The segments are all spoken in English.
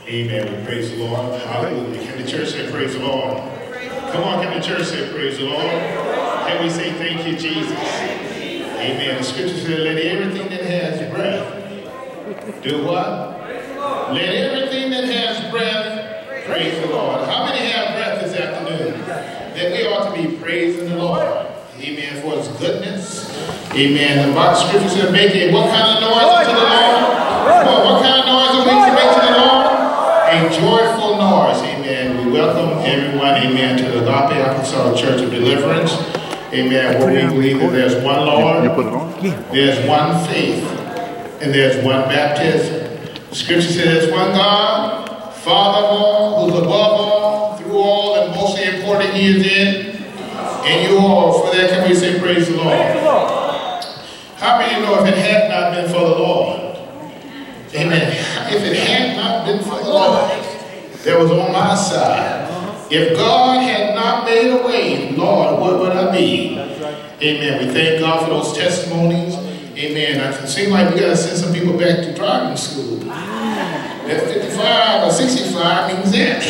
Amen. We praise the Lord. Hallelujah. Can the church say praise the Lord? Come on, can the church say praise the Lord? Can we say thank you, Jesus? Amen. The scripture says, let everything that has breath do what? Let everything that has breath praise the Lord. How many have breath this afternoon? That we ought to be praising the Lord. Amen. For his goodness. Amen. The scripture says, make it what kind of noise unto the Lord? What kind of noise are we to make to the Lord? A joyful noise. Amen. We welcome everyone. Amen. To the Agape Apostolic Church of Deliverance. Amen. Where we believe that there's one Lord, there's one faith, and there's one baptism. The scripture says there's one God, Father of all, who's above all, through all, and most important he is in. And you all, for that, can we say praise the Lord? How many know if it had not been for the Lord? Amen. If it had not been for the Lord that was on my side, if God had not made a way, Lord, what would I be? Amen. We thank God for those testimonies. Amen. It seems like we got to send some people back to driving school. That 55 or 65 means that.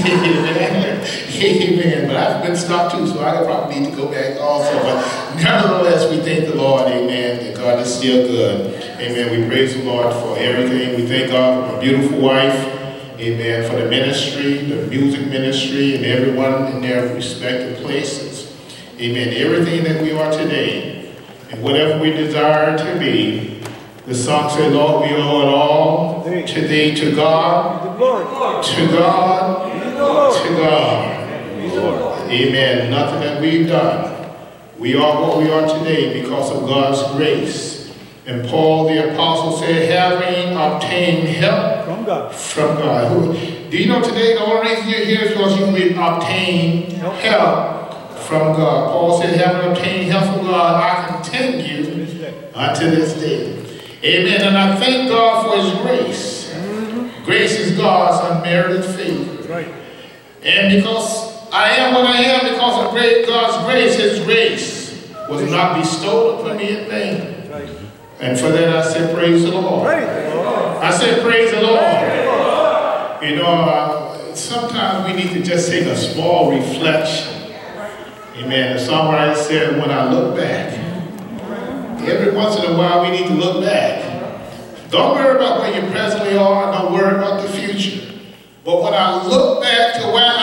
Amen. But I've been stopped too, so I probably need to go back also. But nevertheless, we thank the Lord, amen, that God is still good. Amen. We praise the Lord for everything. We thank God for my beautiful wife. Amen. For the ministry, the music ministry, and everyone in their respective places. Amen. Everything that we are today, and whatever we desire to be. The song said, Lord, we owe it all to thee, to God, to God, to God. Amen. Nothing that we've done. We are what we are today because of God's grace. And Paul the Apostle said, having obtained help from God. Do you know today the only reason you're here is because you will obtain help from God. Paul said, having obtained help from God, I continue unto this day. Amen. And I thank God for his grace. Grace is God's unmerited favor. And because I am what I am because of God's grace, his grace was not bestowed upon me in vain. And for that I say praise the Lord. I say praise the Lord. You know, sometimes we need to just take a small reflection. Amen. The songwriter said, when I look back, every once in a while we need to look back. Don't worry about where you presently are. Don't worry about the future. But when I look back to where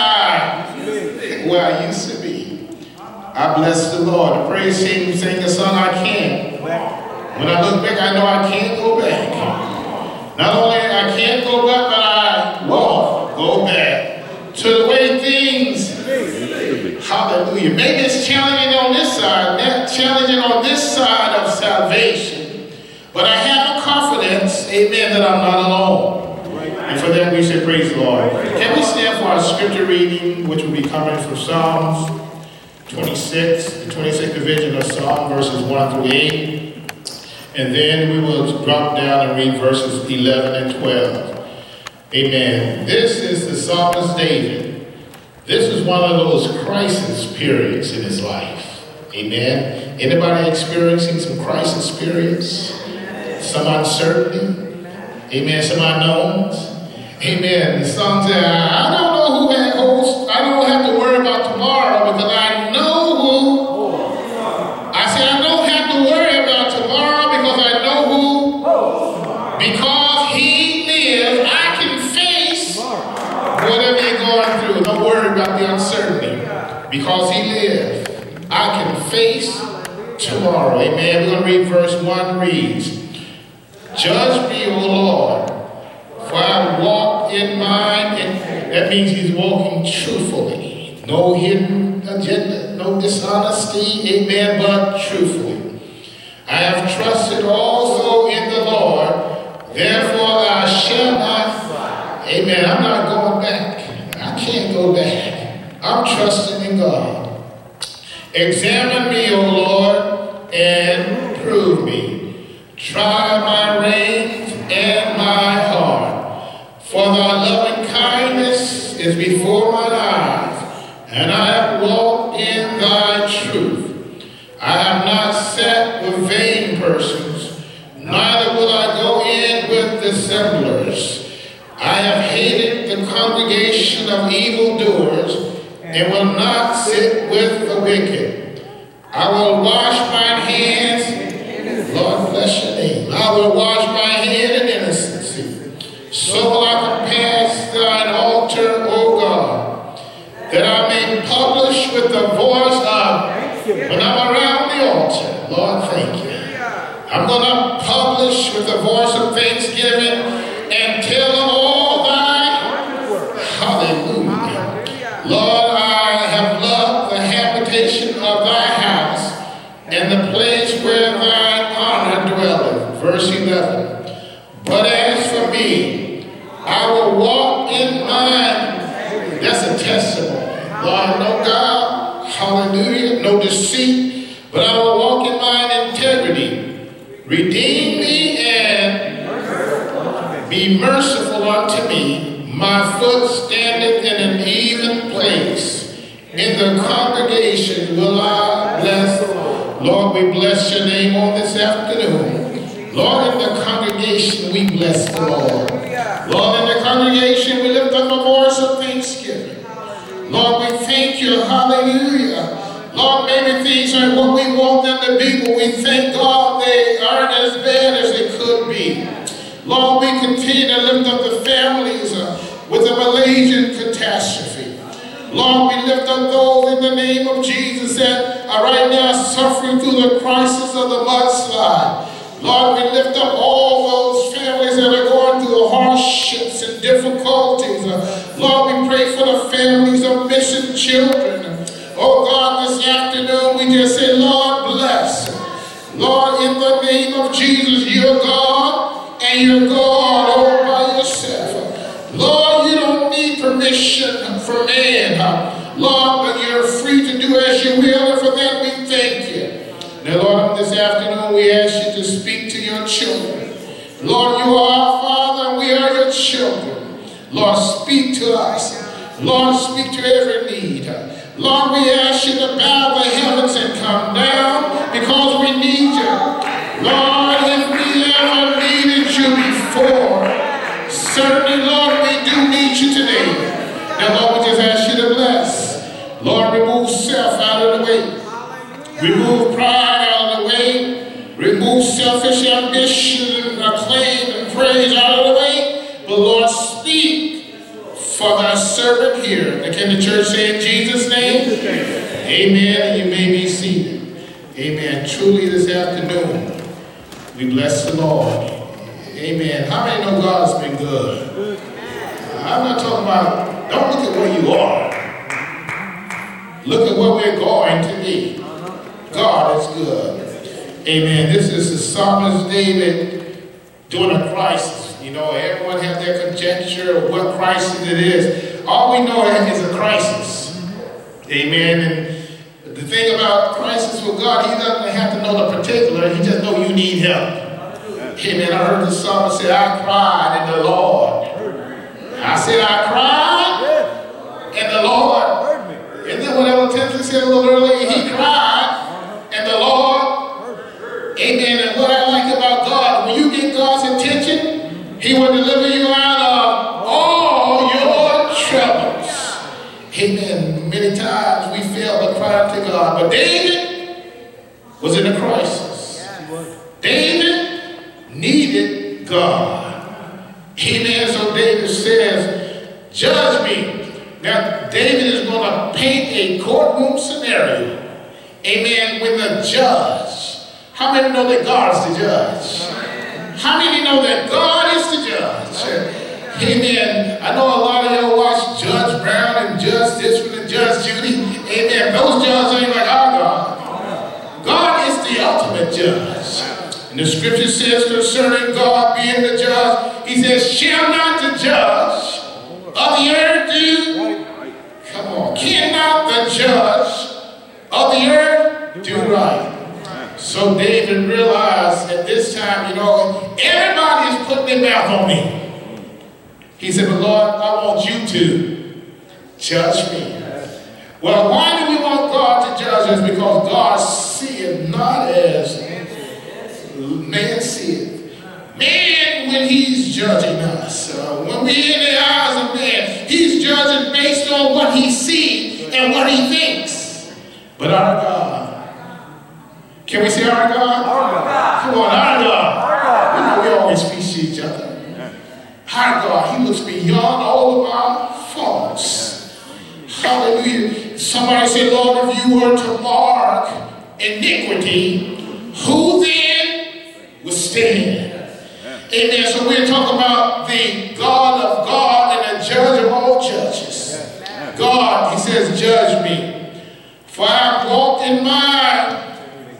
I used to be, I bless the Lord. The praise team sing the song, I can't. When I look back, I know I can't go back. Not only I can't go back, but I won't go back to the way things. Hallelujah. Maybe it's challenging on this side, not challenging on this side of salvation. But I have a confidence, amen, that I'm not alone. And for that we say praise the Lord. Can we stand for our scripture reading, which will be coming from Psalms 26, the 26th division of Psalm, verses 1 through 8. And then we will drop down and read verses 11 and 12. Amen. This is the psalmist David. This is one of those crisis periods in his life. Amen. Anybody experiencing some crisis periods? Some uncertainty? Amen. Some unknowns? Amen. The song says, I don't know who that holds. I don't have to worry about tomorrow because I know who. I said I don't have to worry about tomorrow because I know who. Because he lives, I can face whatever you're going through. Don't worry about the uncertainty. Because he lives, I can face tomorrow. Amen. We're going to read verse 1 reads, judge me, O Lord, for I walk in mine. And that means he's walking truthfully. No hidden agenda, no dishonesty. Amen. But truthfully. I have trusted also in the Lord. Therefore I shall not. Amen. I'm not going back. I can't go back. I'm trusting in God. Examine me, O Lord, and prove me. Try my reins and my heart. For thy loving kindness is before mine eyes, and I have walked in thy truth. I have not sat with vain persons, neither will I go in with dissemblers. I have hated congregation of evildoers, and will not sit with the wicked. I will wash mine hands. Lord, bless your name. I will wash my hand in innocency. So will I compass thine altar, O God, that I may publish with the voice of, when I'm around the altar. Lord, thank you. I'm going to publish with the voice of thanksgiving and tell of all thy, hallelujah. Lord, I have loved the habitation of thy house and the place where thine honor dwelleth. Verse 11. But as for me, I will walk in mine. That's a testimony. Lord, no God, hallelujah, no deceit, but I will walk in mine integrity. Redeem me and be merciful unto me. My foot standeth in an even place. In the congregation will I bless. Lord, we bless your name on this afternoon. Lord, in the congregation we bless the Lord. Lord, in the congregation we lift up a voice of thanksgiving. Lord, we thank you. Hallelujah. Lord, maybe things aren't what we want them to be, but we thank God they aren't as bad as they could be. Lord, we continue to lift up the families with the Malaysian catastrophe. Lord, we lift up those in the name of Jesus that are right now suffering through the crisis of the mudslide. Lord, we lift up all those families that are going through hardships and difficulties. Lord, we pray for the families of missing children. Oh God, this afternoon we just say, Lord, bless. Lord, in the name of Jesus, you're God and you're God all by yourself. Lord, you don't need permission from man, Lord, but you're free to do as you will, and for that we thank you. Now, Lord, this afternoon we ask you to speak to your children. Lord, you are our Father and we are your children. Lord, speak to us. Lord, speak to every need. Lord, we ask you to bow the heavens and come down because we need you. Lord, if we ever needed you before, certainly, Lord, we do need you today. Now, Lord, we just ask you to bless. Lord, remove self out of the way. Remove pride out of the way. Remove selfish ambition, acclaim, and praise out of the way. But, Lord, speak for thy servant here. And can the church say in Jesus' name? Amen. And you may be seated. Amen. Truly this afternoon, we bless the Lord. Amen. How many know God's been good? I'm not talking about, don't look at where you are. Look at where we're going to be. God is good. Amen. This is the psalmist David during a crisis. You know, everyone has their conjecture of what crisis it is. All we know is a crisis. Amen. And the thing about crisis with God, he doesn't have to know the particular. He just knows you need help. Amen. I heard the psalmist say, I cried in the Lord. I said, I cried in the Lord. And then what Ella Tinsley said a little earlier, he cried in the Lord. Amen. And what I like about God, when you get God's attention, he will deliver you out of all your troubles. Amen. Many times we fail to cry to God. But David was in a crisis. David needed God. Amen. So David says, judge me. Now, David is going to paint a courtroom scenario. Amen. With a judge. How many know that God is the judge? How many know that God is the judge? Amen. I know a lot of y'all watch Judge Brown and Judge this one and Judge Judy. Amen. Those judges ain't like our God. God is the ultimate judge. And the scripture says concerning God being the judge, he says, shall not the judge of the earth do? Come on. Cannot the judge of the earth do right? So David realized at this time, you know, everybody is putting their mouth on me. He said, but Lord, I want you to judge me. Well, why do we want God to judge us? Because God seeth not as man seeth. Man, when he's judging us, when we're in the eyes of man, he But our God, can we say our God? Our God. Come on, our God. Our God. You know we always feature each other. Our God, He looks beyond all of our faults. Hallelujah. Somebody said, Lord, if you were to mark iniquity, who then would stand? Amen. So we're talking about the God of God and the judge of all judges. God, He says, judge me. For I walked in my...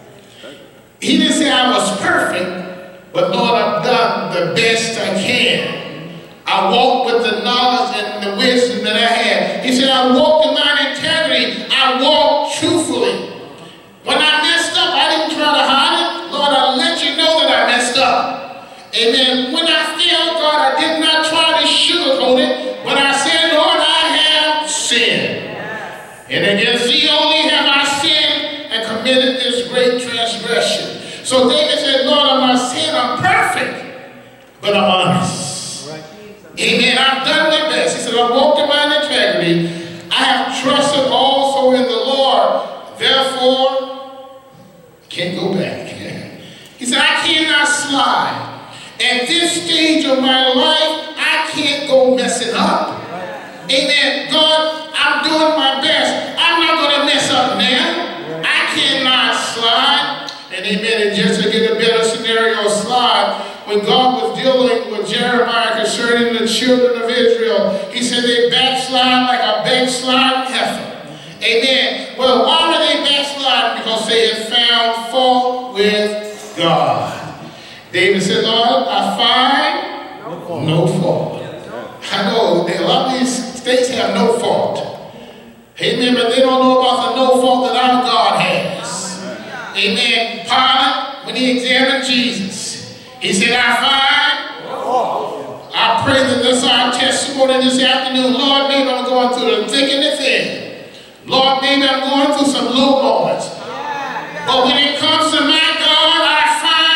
He didn't say I was perfect, but Lord, I've done the best I can. I walked with the knowledge and the wisdom that I had. He said, I walked in my integrity. I walked truthfully. When I messed up, I didn't try to hide it. Lord, I let you know that I messed up. Amen. When I failed, God, I did not try to sugarcoat it. When I said, Lord, I have sinned. And against Thee only have I sinned and committed this great transgression. So David said, Lord, I'm not saying I'm perfect, but I'm honest. Amen. I've done my best. He said, I walked in my integrity. I have trusted also in the Lord. Therefore, can't go back. He said, I cannot slide. At this stage of my life, I can't go messing up. Amen. God, I'm doing my best. I'm not going to mess up now. I cannot slide. And amen. And just to get a better scenario slide, when God was dealing with Jeremiah concerning the children of Israel, He said they backslide like a backsliding heifer. Amen. Well, why were they backsliding? Because they had found fault with God. David said, Lord, I find no fault. I know a lot of these states have no fault. Amen. But they don't know about the no fault that our God has. Amen. Pilate, when he examined Jesus, he said, I find. I pray that this is our testimony this afternoon. Lord, maybe I'm going through the thick and the thin. Lord, maybe I'm going through some low moments. But when it comes to my God, I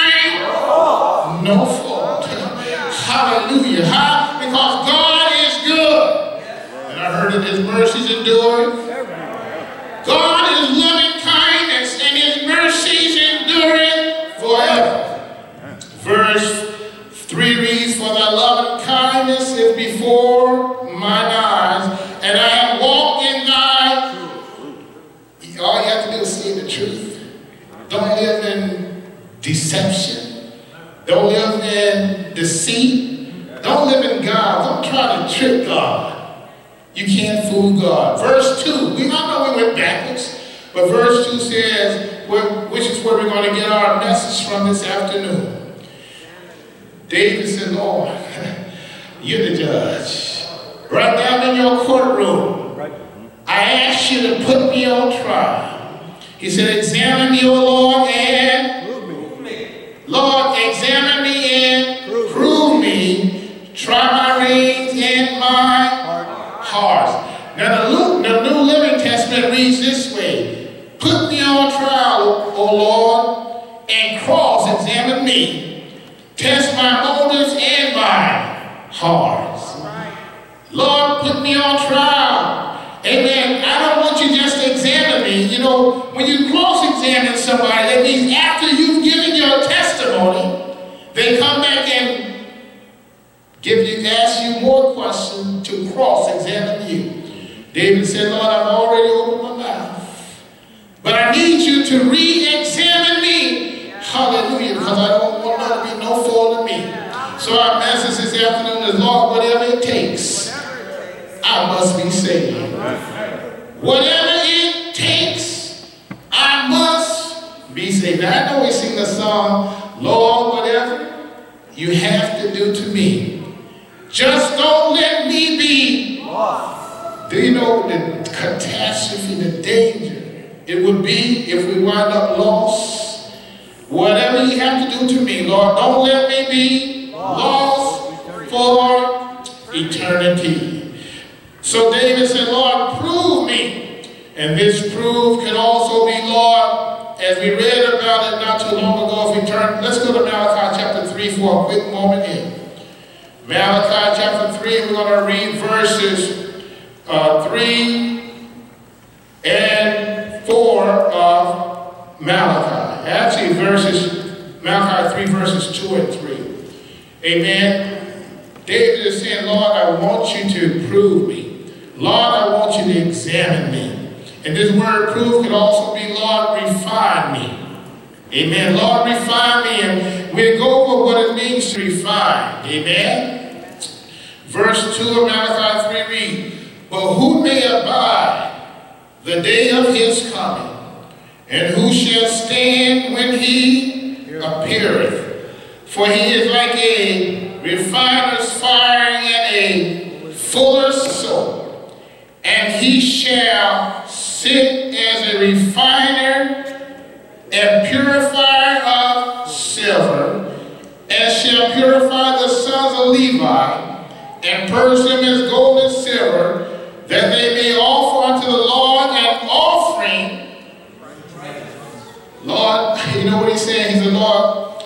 find no fault. Hallelujah. How? Because God is good. And I heard that His mercies endure. God is loving kindness and His mercies endure forever. Verse 3 reads, for Thy loving kindness is before mine eyes, and I have walked in Thy... All you have to do is say the truth. Don't live in deception. Don't live in deceit. Don't live in God. Don't try to trick God. You can't fool God. Verse 2, we all know we went backwards, but verse 2 says, which is where we're going to get our message from this afternoon. David said, Lord, you're the judge. Right down in your courtroom, I asked you to put me on trial. He said, examine me, O Lord, and prove me. Lord, examine me and prove me. Try my reins and my heart. Now the New Living Testament reads this way. Put me on trial, O Lord, and cross-examine me. Test my motives and my hearts. Lord, put me on trial. Amen. I don't want you just to examine me. You know, when you cross-examine somebody, that means after you've given your testimony, they come back and ask you more questions to cross-examine you. David said, Lord, I've already opened my mouth, but I need you to re-examine me. Hallelujah, because I don't want there to be no fault in me. So our message this afternoon is, Lord, whatever it takes, I must be saved. Whatever it takes, I must be saved. Now, I know we sing the song, Lord, whatever you have to do to me, just don't let me be lost. Do you know the catastrophe, the danger it would be if we wind up lost? Whatever you have to do to me, Lord, don't let me be lost for eternity. So David said, Lord, prove me. And this prove can also be, Lord, as we read about it not too long ago, if we turn, let's go to Malachi chapter 3 for a quick moment here. Malachi chapter 3, we're going to read verses 3 and 4. Malachi. Actually, Malachi 3 verses 2 and 3. Amen. David is saying, Lord, I want you to prove me. Lord, I want you to examine me. And this word prove could also be, Lord, refine me. Amen. Lord, refine me. And we'll go over what it means to refine. Amen. Verse 2 of Malachi 3 read, but who may abide the day of his coming? And who shall stand when he appeareth? For he is like a refiner's fire and a fuller's soap. And he shall sit as a refiner and purifier of silver, and shall purify the sons of Levi, and purge them as gold and silver, that they may offer unto the Lord an offering. Lord, you know what he's saying? He's the Lord,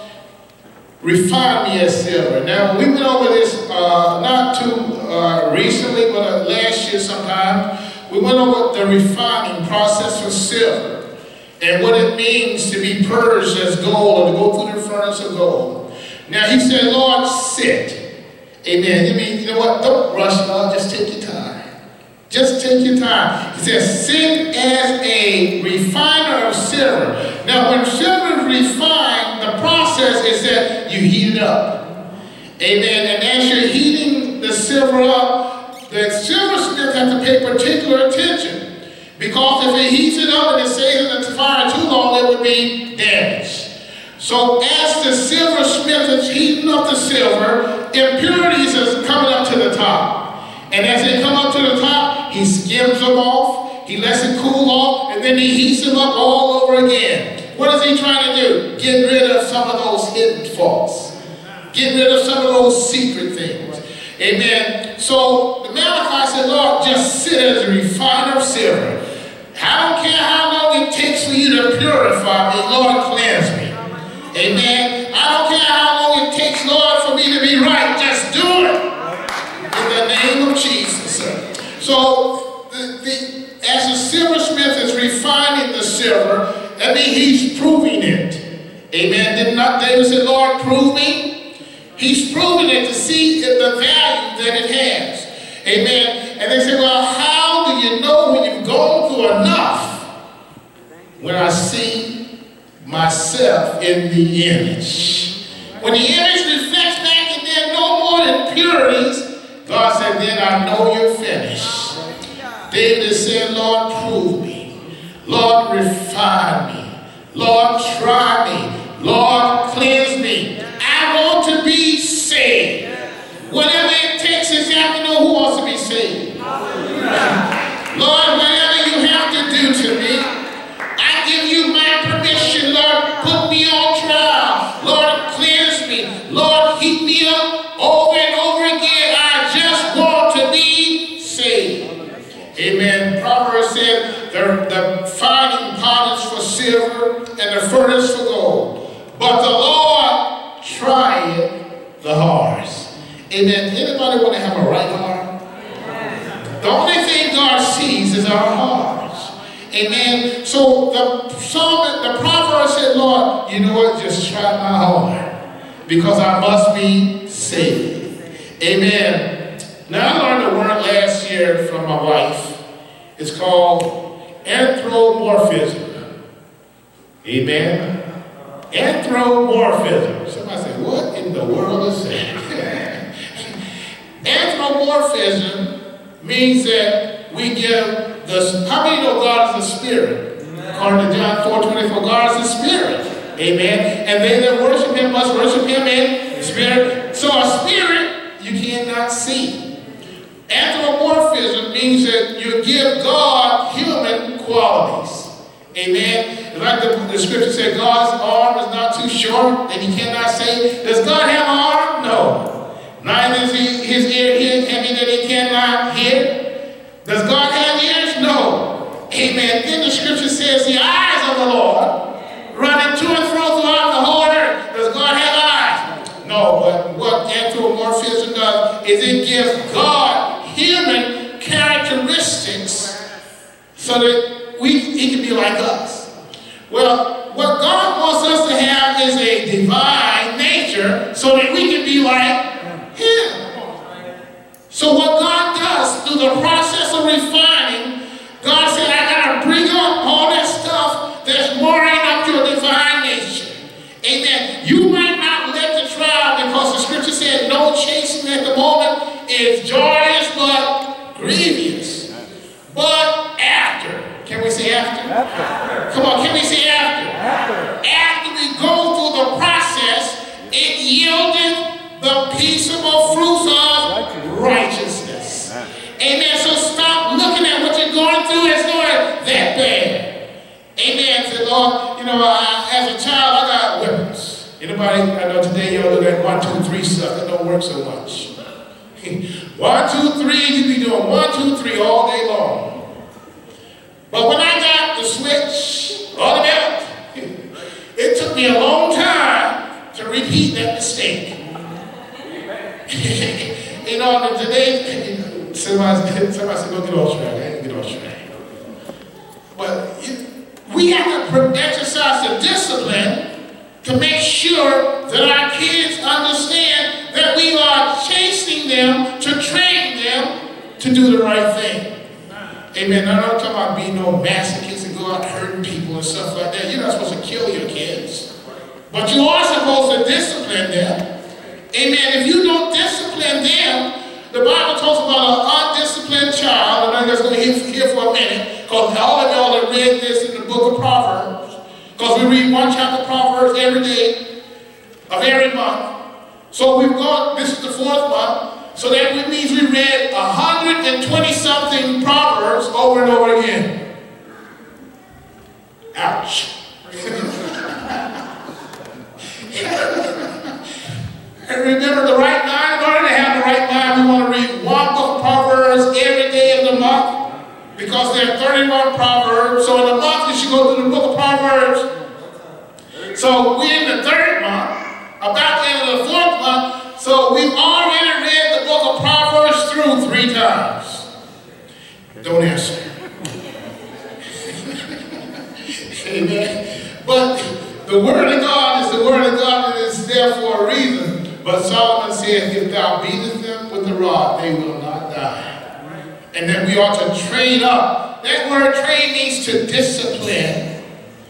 refine me as silver. Now, we went over this not too recently, but last year sometime. We went over the refining process for silver and what it means to be purged as gold or to go through the furnace of gold. Now, he said, Lord, sit. Amen. I mean, you know what? Don't rush, Lord. Just take your time. Just take your time. He says, sit as a refiner of silver. Now, when silver is refined, the process is that you heat it up. Amen. And as you're heating the silver up, the silversmith has to pay particular attention. Because if he heats it up and it stays in the fire too long, it would be damaged. So as the silversmith is heating up the silver, impurities is coming up to the top. And as they come up to the top, he skims them off, he lets it cool off, and then he heats them up all over again. What is he trying to do? Get rid of some of those hidden faults. Get rid of some of those secret things. Amen. So the Malachi said, Lord, just sit as a refiner of silver. I don't care how long it takes for you to purify me, Lord, cleanse me. Amen. I don't care how long it takes, Lord, for me to be right. Just do it. In the name of Jesus. So, as the silversmith is refining the silver, that means he's proving it. Amen. Did not David say, Lord, prove me? He's proving it to see the value that it has. Amen. And they say, well, how do you know when you've gone through enough? When I see myself in the image. When the image reflects back and there are no more impurities, God said, then I know you're finished. David said, Lord, prove me. Lord, refine me. Lord, try me. Lord, cleanse me. I want to be saved. Whatever it takes is you have to know who wants to be saved. Lord, whatever you have to do to me, I give you my permission. Lord, put me on trial. Lord, cleanse me. Lord, heat me up over and over again. I just want to be saved. Amen. Proverbs said the fining pot is for silver and the furnace for gold. But the Lord trieth the hearts. Amen. Anybody want to have a right heart? The only thing God sees is our hearts. Amen. So the proverb said, Lord, you know what? Just try my heart because I must be saved. Amen. Now I learned a word last year from my wife. It's called anthropomorphism. Amen. Anthropomorphism. Somebody say, what in the world is that? Anthropomorphism means that we give the, how many know God is a spirit? According to John 4:24, God is a spirit. Amen. And they that worship him must worship him in spirit. So a spirit you cannot see. Anthropomorphism means that you give God human qualities. Amen. Like the scripture said, God's arm is not too short that he cannot save. Does God have an arm? No. Neither is his ear heavy that he cannot hear. Does God have ears? No. Amen. Then the scripture says the eyes of the Lord running to and fro throughout the whole earth. Does God have eyes? No. But what anthropomorphism does is it gives God human characteristics so that he can be like us. Well, what God wants us to have is a divine nature so that we can be like him. So what God does through the process of refining, God said, I got to bring up all that stuff that's marring up your divine nature. Amen. You might not let the trial, because the scripture said no chastening at the moment is joyous but grievous. But after, can we say after? After. Come on, can we say after? After. After we go through the process, it yielded the peaceable fruits of righteousness. Amen. So stop looking at what you're going through as though that bad. Amen. Say, Lord, you know, as a child, I got weapons. Anybody, I know today y'all do that 1, 2, 3 stuff. It don't work so much. 1, 2, 3, you be doing 1, 2, 3 all day long. But when I got the switch automatic, it took me a long time to repeat that mistake. You know, today, somebody said, don't get off track. I ain't get off track. But we have to exercise the discipline to make sure that our kids understand that we are chasing them to train them to do the right thing. Amen. I'm not talking about being no masochists and go out hurting people and stuff like that. You're not supposed to kill your kids. But you are supposed to discipline them. Amen. If you don't discipline them, the Bible talks about an undisciplined child, and I'm just going to hear for a minute, because all of y'all have read this in the book of Proverbs. Because we read one chapter of Proverbs every day of every month. So we've gone, this is the 4th month, so that means we read 120-something Proverbs over and over again. Ouch. And remember the right mind, in order to have the right mind, we want to read one book of Proverbs every day of the month, because there are 31 Proverbs. So in a month, you should go through the book of Proverbs. So we're in the 3rd month, about the end of the 4th month, so we've already read the book of Proverbs through 3 times. Don't answer. Amen. But the word of God is the word of God, and it's there for a reason. But Solomon said, if thou beatest them with the rod, they will not die. And that we ought to train up. That word train means to discipline.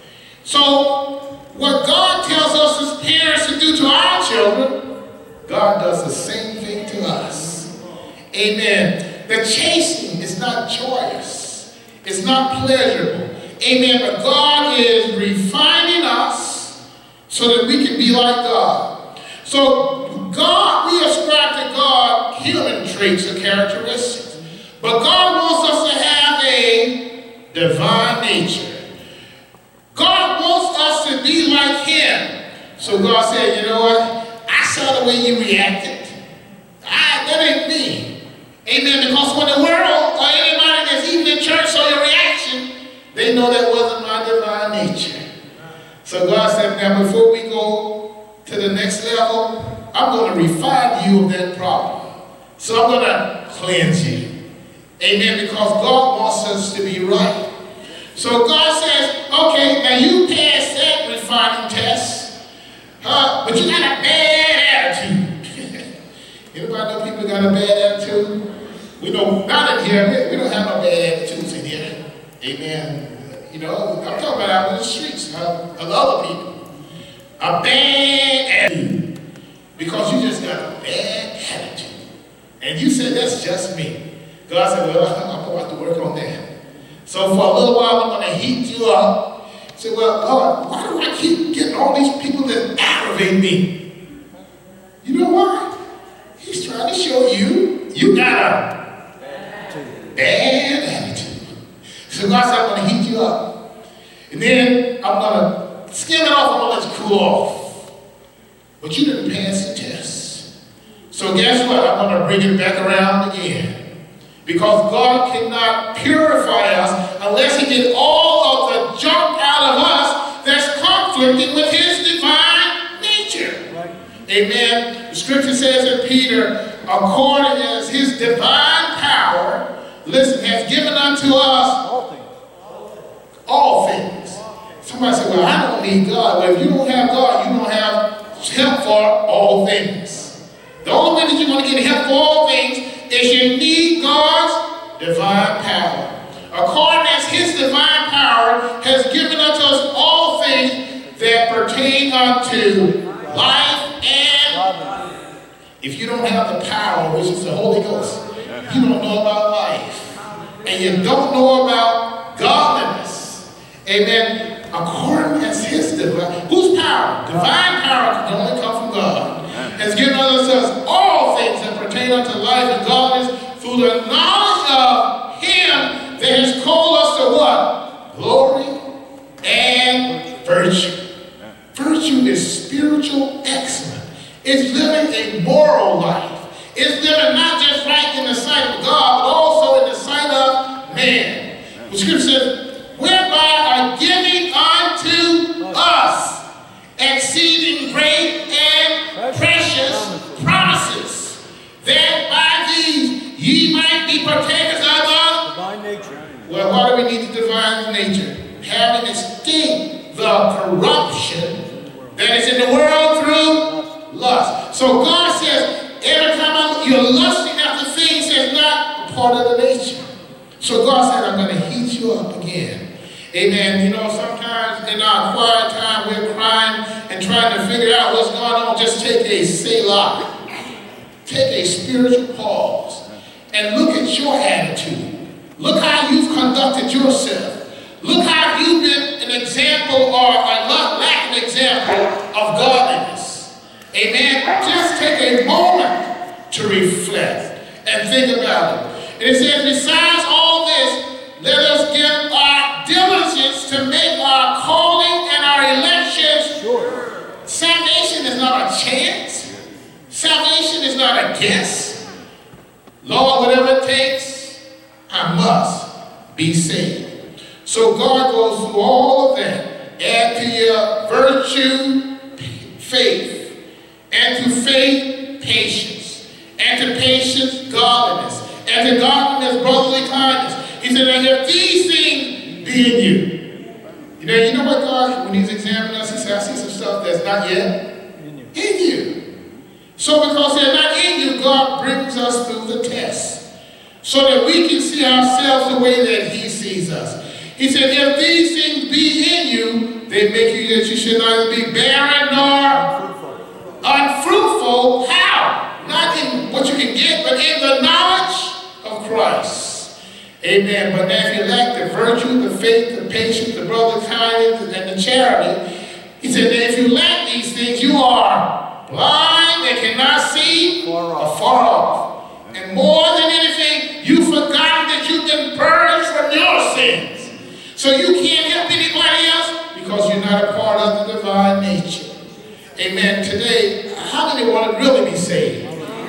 So what God tells us as parents to do to our children, God does the same thing to us. Amen. The chastening is not joyous. It's not pleasurable. Amen. But God is refining us so that we can be like God. So God, we ascribe to God human traits or characteristics. But God wants us to have a divine nature. God wants us to be like him. So God said, you know what? I saw the way you reacted. That ain't me. Amen. Because when the world or anybody that's even in church saw your reaction, they know that wasn't my divine nature. So God said, now before we go to the next level, I'm going to refine you of that problem. So I'm going to cleanse you. Amen. Because God wants us to be right. So God says, okay, now you passed that refining test, but you got a bad attitude. Anybody know people got a bad attitude? We know, not in here, we don't have no bad attitudes in here. Amen. You know, I'm talking about out in the streets of other people. A bad attitude. Because you just got a bad attitude. And you said, that's just me. God said, well, I'm going to have to work on that. So for a little while, I'm going to heat you up. Say, well, Lord, why do I keep getting all these people that aggravate me? You know why? He's trying to show you, you got a bad attitude. So God said, I'm going to heat you up. And then I'm going to skim it off, I'm going to let you cool off. But you didn't pass the test. So guess what? I'm going to bring it back around again. Because God cannot purify us unless he gets all of the junk out of us that's conflicting with his divine nature. Right. Amen. The scripture says that Peter, according as his divine power, listen, has given unto us all things. Somebody said, well, I don't need God. Well, if you don't have God, you don't have help for all things. The only way that you're going to get help for all things is you need God's divine power. According as his divine power has given unto us all things that pertain unto life and if you don't have the power, which is the Holy Ghost, you don't know about life. And you don't know about godliness. Amen. According as his divine, whose power? Divine power can only come from God. Has given unto us all things that pertain unto life and godliness through the knowledge of him that has called us to what? Glory and virtue. Virtue is spiritual excellence. It's living a moral life. It's living not just right in the sight of God, but also in the sight of man. The scripture says, whereby are giving unto us exceeding great and precious promises, that by these ye might be partakers of the divine nature. Well, why do we need the divine nature? Having extinct the corruption that is in the world through lust. So God says, every time you're lusting after things that's not a part of the nature. So God said, I'm going to heat you up again. Amen. You know, sometimes in our quiet time, we're crying and trying to figure out what's going on. Just take a selah. Take a spiritual pause and look at your attitude. Look how you've conducted yourself. Look how you've been an example or a lack of example of godliness. Amen. Just take a moment to reflect and think about it. And it says, besides all this, let us give our diligence to make our calling and our elections sure. Salvation is not a chance. Salvation is not a guess. Lord, whatever it takes, I must be saved. So God goes through all of that. Add to your virtue, faith. And to faith, patience. And to patience, godliness. And to godliness, brotherly kindness. He said, now if these things be in you. You know what God, when he's examining us, he said, I see some stuff that's not yet in you. So because they're not in you, God brings us through the test. So that we can see ourselves the way that he sees us. He said, if these things be in you, they make you that you should neither be barren nor unfruitful. How? Not in what you can get, but in the knowledge of Christ. Amen. But now if you lack the virtue, the faith, the patience, the brotherly kindness, and the charity, he said that if you lack these things, you are blind and cannot see afar off. And more than anything, you've forgotten that you've been purged from your sins. So you can't help anybody else because you're not a part of the divine nature. Amen. Today, how many want to really be saved?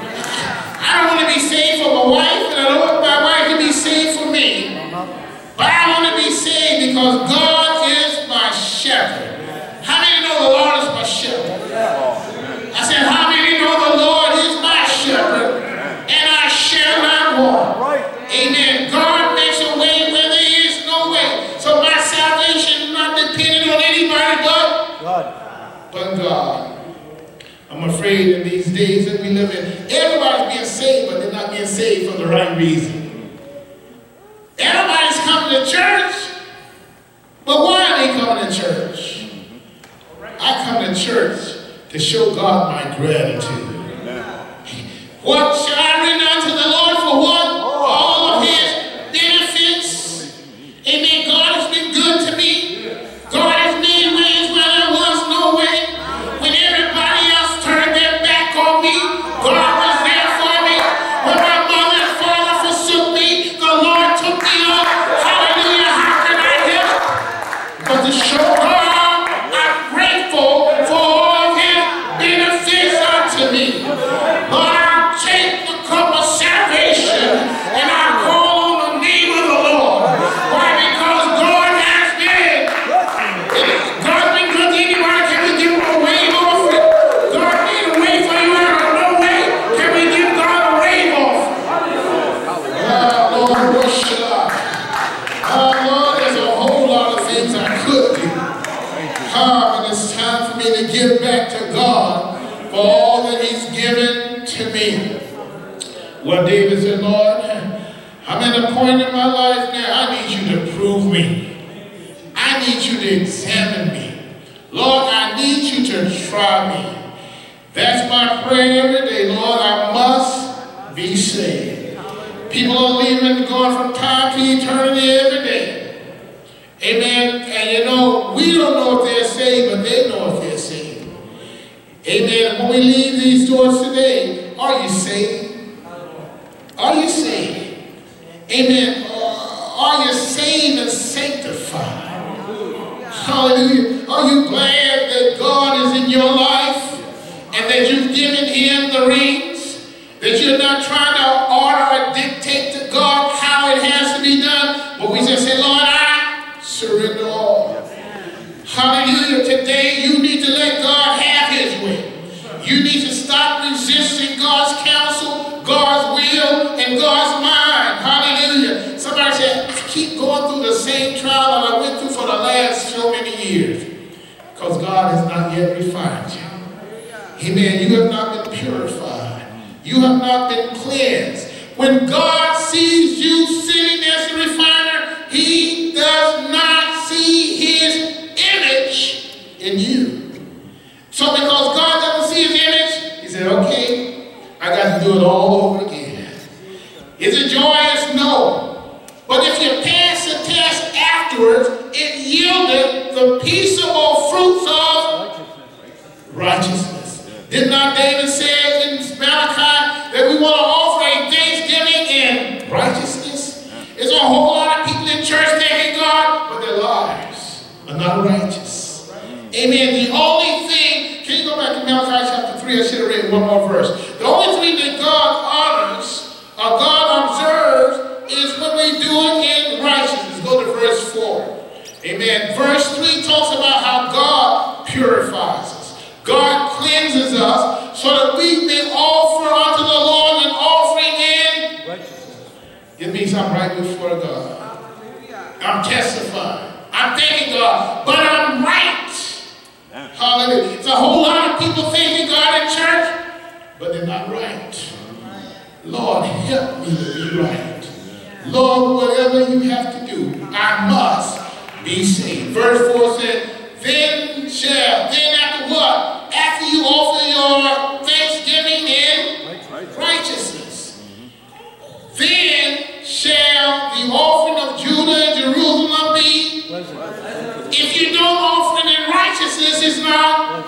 I don't want to be saved for my wife, and I don't want my wife to be saved for me. But I want to be saved because God is my shepherd. How many know the Lord is my shepherd? I said, how many know the Lord is my shepherd, and I shall not want? Amen. God makes a way where there is no way. So my salvation is not dependent on anybody but God. I'm afraid in these days that we live in, everybody's being saved, but they're not being saved for the right reason. Everybody's coming to church, but why are they coming to church? I come to church to show God my gratitude. What shall I render unto the Lord for what? All of his benefits. Amen. God has been good to me. God has made ways where there was no way. When everybody else turned their back on me, God was there for me. When my mother and father forsook me, the Lord took me up. Hallelujah. How can I help? But to show God I'm grateful for all of his benefits unto me. Lord, I'll take the cup of salvation and I'll call on the name of the Lord. Why? Because God has been. God's been good to anybody. Can we give him a wave off? God made a way for you out of no way. Can we give God a wave off? Lord, what should I? Lord, there's a whole lot of things I could do. come and it's time for me to give back to God for all that he's given to me. Well, David said, Lord, I'm at a point in my life now, I need you to prove me. I need you to examine me. Lord, I need you to try me. That's my prayer every day. Lord, I must be saved. People are leaving, going from time to eternity every day. Amen. And you know, we don't know if they're saved, but they know if they're saved. Amen. When we leave these doors today, are you saved? Are you saved? Amen. Are you saved and sanctified? Hallelujah. Are you glad that God is in your life and that you've given him the reins? That you're not trying to order or dictate to God how it has to be done, but we just say, Lord, I surrender all. Hallelujah. Today you need to let God have his way. You need to stop resisting God's counsel, God's will, and God's mind. Hallelujah. Somebody said, I keep going through the same trial that I went through for the last so many years. Because God has not yet refined you. Amen. You have not been purified. You have not been cleansed. When God sees you sitting as a refiner, he does not see his image in you. So because God doesn't see his image, he said, okay, I got to do it all over again. Is it joyous? No. But if you pass the test afterwards, it yielded the peaceable fruits of righteousness. Did not David say in Malachi that we want to offer a thanksgiving in righteousness? There's a whole lot of people in church thanking God, but their lives are not righteous. Amen. The only thing, can you go back to Malachi chapter 3? I should have read one more verse. The only thing that God honors or God observes is when we do it in righteousness. Go to verse 4. Amen. Verse 3 talks about how God purifies us. God cleanses us so that we may offer unto the Lord an offering in righteousness. It means I'm right before God. I'm testifying. I'm thanking God, but I'm right. Hallelujah. There's a whole lot of people thanking God in church, but they're not right. Lord, help me to be right. Lord, whatever you have to do, I must be saved. Verse 4 said, then after what? After you offer your thanksgiving in righteousness, then shall the offering of Judah and Jerusalem be. If you don't offer it in righteousness, it's not.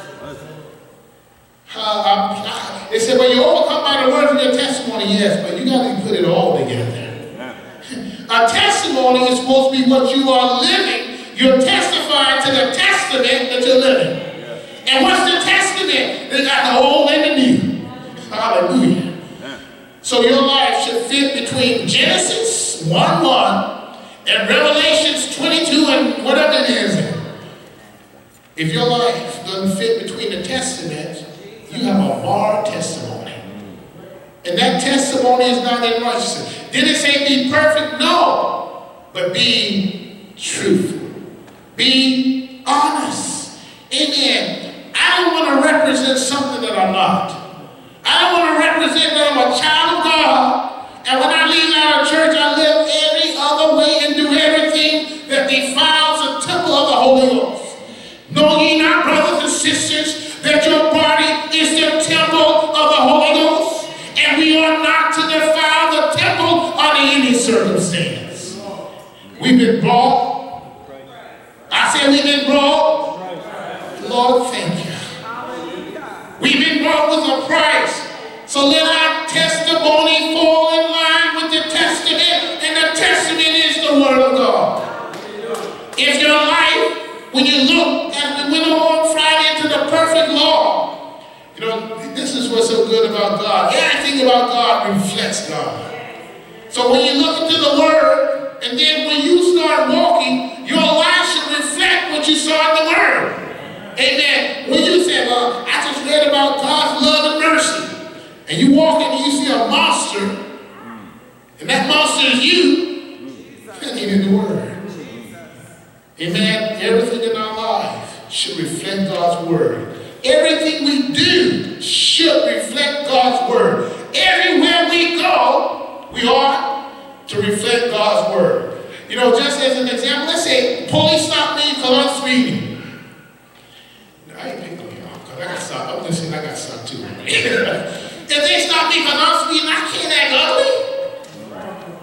They said, well, you overcome by the words of your testimony. Yes, but you got to put it all together. A testimony is supposed to be what you are living. You're testifying to the testament that you're living. And what's the testament? They got the old and the new. Hallelujah. So your life should fit between Genesis 1:1 and Revelations 22 and whatever it is. If your life doesn't fit between the testaments, you have a marred testimony. And that testimony is not in righteousness. Did it say be perfect? No. But be truthful. Be honest. Amen. I don't want to represent something that I'm not. I don't want to represent that I'm a child of God. And when I leave out of church, I live every other way and do everything that defiles the temple of the Holy Ghost. Know ye not, brothers and sisters, that your body is the temple of the Holy Ghost, and we are not to defile the temple under any circumstance. We've been brought. I said we've been brought. Lord, thank you. We've been brought with a price. So let our testimony fall in line with the testament, and the testament is the word of God. If your life, when you look, as we went on Friday into the perfect law, you know, this is what's so good about God. Everything about God reflects God. So when you look into the word, and then when you start walking, your life should reflect what you saw in the word. Amen. When you say, well, I just read about God's love and mercy, and you walk in and you see a monster, and that monster is you, that ain't in the word. Amen. Everything in our life should reflect God's word. Everything we do should reflect God's word. Everywhere we go, we ought to reflect God's word. You know, just as an example, let's say police stop me because I'm speeding. I ain't picking me off because I got stopped. I'm just saying I got stopped too. If they stop me because I'm speeding, I can't act ugly.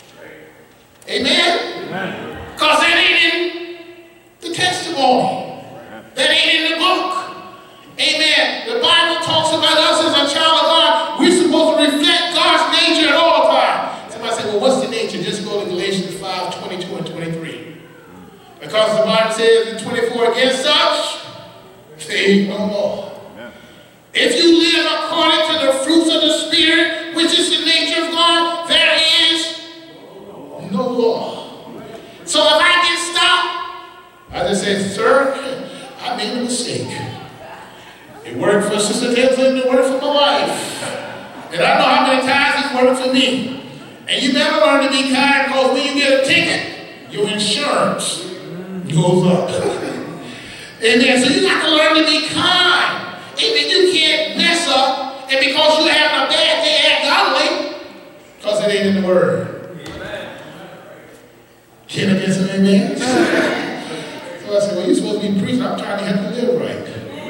Amen? Because that ain't in the testimony. That ain't in the book. Amen. The Bible talks about us as a child of God. We're supposed to reflect God's nature at all times. Somebody say, well, what's the nature? Just go to Galatians 5, 22 and 23. Because the Bible says in 24, against such, say no more. If you live according to the fruits of the Spirit, which is the nature of God, there is no law. So if I get stopped, I just say, sir, I made a mistake. It worked for Sister Tilton, it worked for my wife. And I know how many times it's worked for me. And you better learn to be kind, because when you get a ticket, your insurance goes up. Amen. So you got to learn to be kind. Amen. You can't mess up, and because you having a bad day, act ugly, because it ain't in the Word. Can I get some amen? So I said, well, you're supposed to be preaching. I'm trying to help you live right.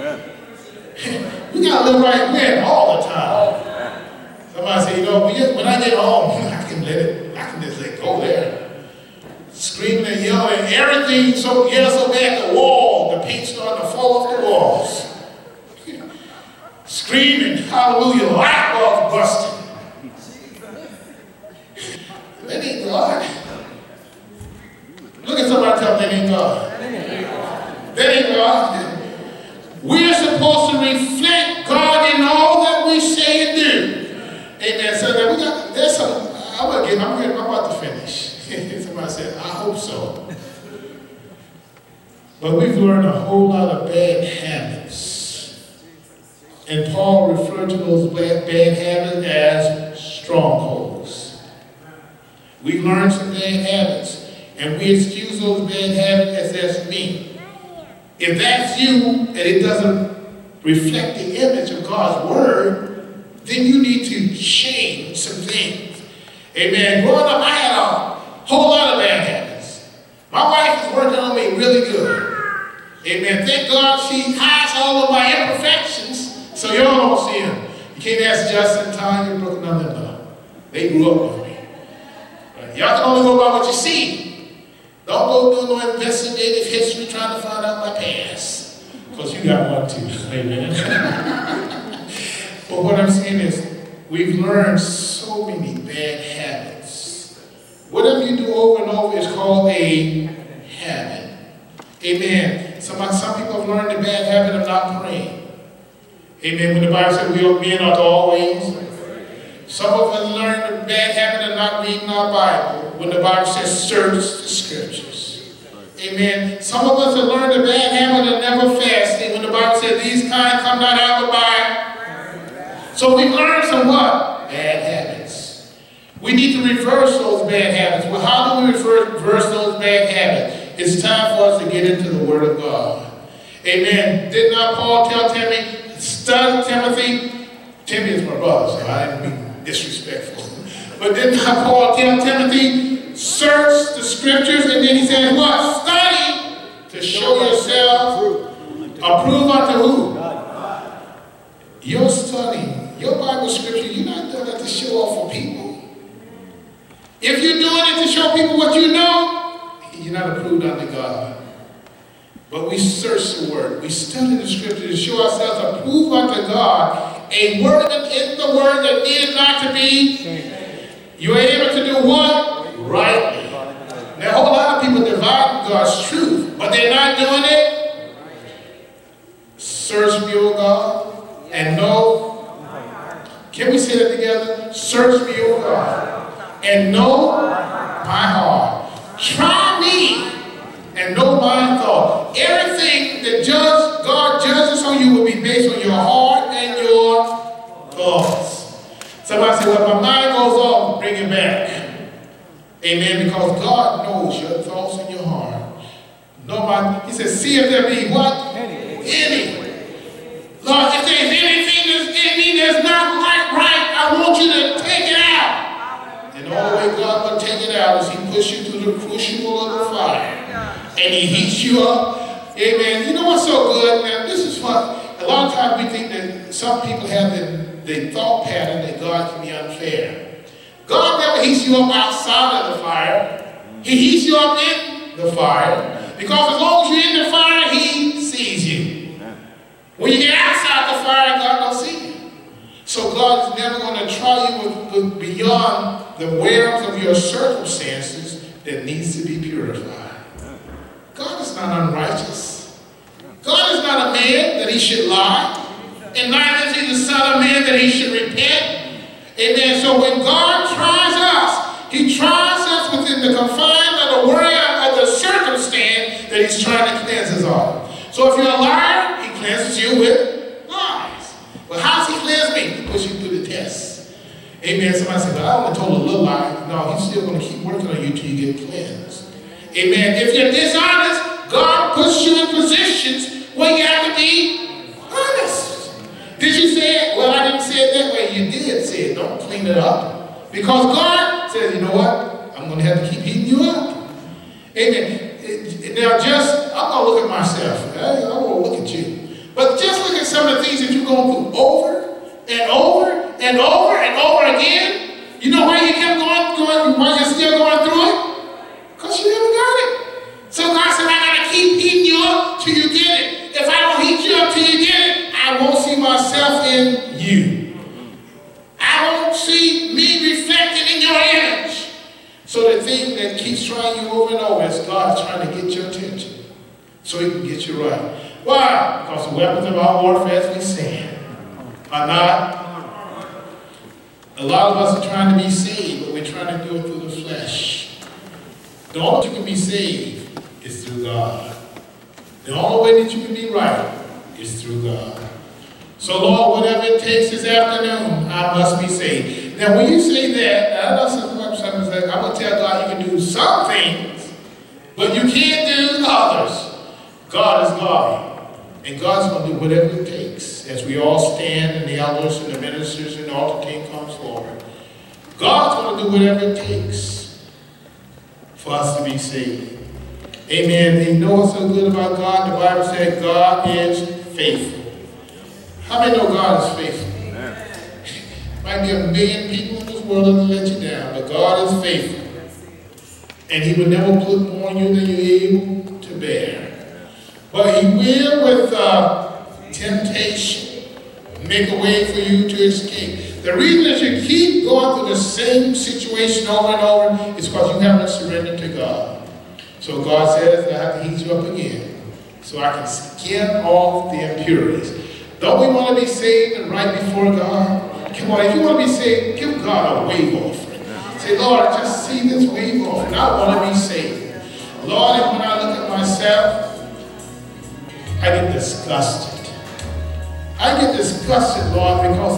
We got to live right when? All the time. Somebody say, you know, when I get home, I can just let go there. Screaming and yelling, everything so bad, the wall, the paint starting to fall off the walls. Screaming, hallelujah, light bulbs busting. That ain't God. Look at somebody tell them that ain't God. That ain't God. We're supposed to reflect God in all that we say and do. Amen. So that we got, there's some, I'm about to finish. Somebody said, I hope so. But we've learned a whole lot of bad habits. And Paul referred to those bad habits as strongholds. We've learned some bad habits, and we excuse those bad habits as that's me. If that's you, and it doesn't reflect the image of God's word, then you need to change some things. Amen. Growing up, I had a whole lot of bad habits. My wife is working on me really good. Amen. Thank God she hides all of my imperfections, so y'all don't see them. You can't ask Justin, Tanya, Brooke, none of them. They grew up with me. Right? Y'all can only go by what you see. Don't go do no investigative history trying to find out my past. Because you got one too. Amen. But what I'm saying is, we've learned so many bad habits. Whatever you do over and over is called a habit. Amen. Some people have learned the bad habit of not praying. Amen. When the Bible says men ought to always. Some of us learned the bad habit of not reading our Bible. When the Bible says search the scriptures. Amen. Some of us have learned the bad habit of never fasting. When the Bible says these kind come not out of the Bible. So we've learned some what? Bad habits. We need to reverse those bad habits. Well, how do we reverse those bad habits? It's time for us to get into the Word of God. Amen. Did not Paul tell Timothy, study Timothy? Timothy is my brother, so I didn't be disrespectful. But did not Paul tell Timothy, search the scriptures, and then he said what? Study to show yourself approved unto who? Your study, your Bible scripture, you're not doing it to show off for people. If you're doing it to show people what you know, you're not approved unto God. But we search the Word. We study the Scripture to show ourselves approved unto God. A word in the Word that needed not to be. You are able to do what? Rightly. Now, a whole lot of people divide God's truth, but they're not doing it. Search me, O God, and know. Can we say that together? Search me, O God, and know my heart. Try me and know my thought. Everything that God judges on you will be based on your heart and your thoughts. Somebody say, well, my mind goes off, bring it back. Amen. Because God knows your thoughts and your heart. He said, see if there be what? Any. Lord, if there's anything that's in me that's not right, I want you to take it out. And the only way God will take it out is he push you through the crucible of the fire. And he heats you up. Amen. You know what's so good? Now, this is fun. A lot of times we think that some people have the thought pattern that God can be unfair. God never heats you up outside of the fire. He heats you up in the fire. Because as long as you're in the fire, he sees you. When you get outside the fire, God don't see you. So God is never going to try you with beyond the wares of your circumstances that needs to be purified. God is not unrighteous. God is not a man that he should lie. And neither is he the son of man that he should repent. Amen. So when God tries us, he tries us within the confines of the word of the circumstance that he's trying to cleanse us of. So if you're a liar, he cleanses you with lies. Well, how does he cleanse me? He puts you through the test. Amen. Somebody said, well, I only told a little lie. No, he's still going to keep working on you till you get cleansed. Amen. If you're dishonest, God puts you in positions where you have to be honest. Did you say it? Well, I didn't say it that way. You did say it. Don't clean it up. Because God says, you know what? I'm going to have to keep heating you up. Amen. Now I'm going to look at myself. I don't want to look at you. But just look at some of the things that you're going through over and over and over and over again. You know why you kept going, why you're still going through it? Because you never got it. So God said, I got to keep heating you up till you get it. If I don't heat you up till you get it, I won't see myself in you. I won't see me reflected in your image. So the thing that keeps trying you over and over is God trying to get your attention so he can get you right. Why? Because the weapons of our warfare, as we said, are not. A lot of us are trying to be saved, but we're trying to do it through the flesh. The only way you can be saved is through God. The only way that you can be right is through God. So, Lord, whatever it takes this afternoon, I must be saved. Now, when you say that, I know sometimes like, I'm going to tell God you can do some things, but you can't do others. God is God. And God's going to do whatever it takes as we all stand and the elders and the ministers and the altar king comes forward. God's going to do whatever it takes for us to be saved. Amen. And you know what's so good about God? The Bible said God is faithful. How many know God is faithful? Might be a million people in this world that will let you down, but God is faithful. And he will never put more on you than you're able to bear. But he will, with temptation, make a way for you to escape. The reason that you keep going through the same situation over and over is because you haven't surrendered to God. So God says that I have to heat you up again so I can skim off the impurities. Don't we want to be saved and right before God? Come on, if you want to be saved, give God a wave offering. Say, Lord, just see this wave offering. I want to be saved. Lord, and when I look at myself, I get disgusted. I get disgusted, Lord, because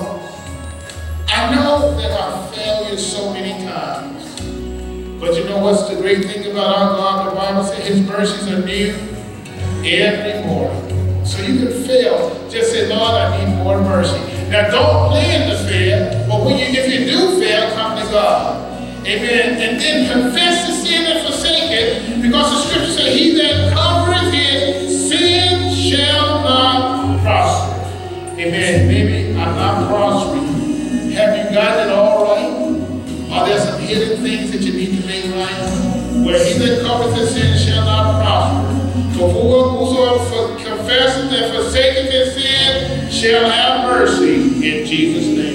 I know that I've failed you so many times. But you know what's the great thing about our God? The Bible says his mercies are new every morning. So you can fail. Just say, Lord, I need more mercy. Now don't plan to fail, but if you do fail, come to God. Amen. And then confess the sin and forsake it, because the scripture says, he that covereth his sin shall not prosper. Amen. Maybe I'm not prospering. Have you got it all right? Are there some hidden things that you need to make right? Where he that covereth his sin shall not prosper. For whosoever confesseth and forsaketh his sin shall have mercy in Jesus' name.